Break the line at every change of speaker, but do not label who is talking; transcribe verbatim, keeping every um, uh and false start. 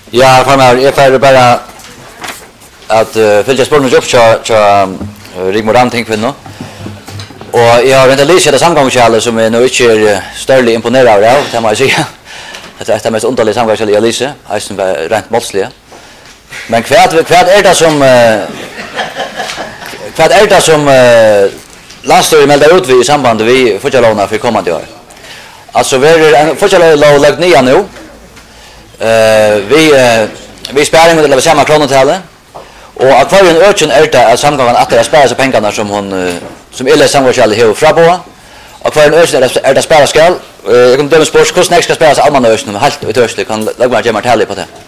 Ja, farmar, jag får bara att uh, följa spåren upp så så Rigmor Ramting för nu. Och jag har inte läst det samgångskälla som är nu inte större imponerad av, det måste jag säga. Det är det mest underliga samgångskälla jag läser, alltså rent målsliga. Men kvärt kvärt är det som kvärt är det som landstyrelsen meldar ut vi i samband med fotbollslåna för kommande år. Alltså vi är fotbollslåna lagt nya nu. Eh vi vi sparar med det samma kronotalet. Och att för en urgent är det att samgången att det sparar sig pengarna som hon som Ella samgångskälla har fraboa. Och för en urgent är det sparar skall. Jag kan döma sports kostnader ska sparas allmänna ösnen helt utörsligt kan lägga mer till på det.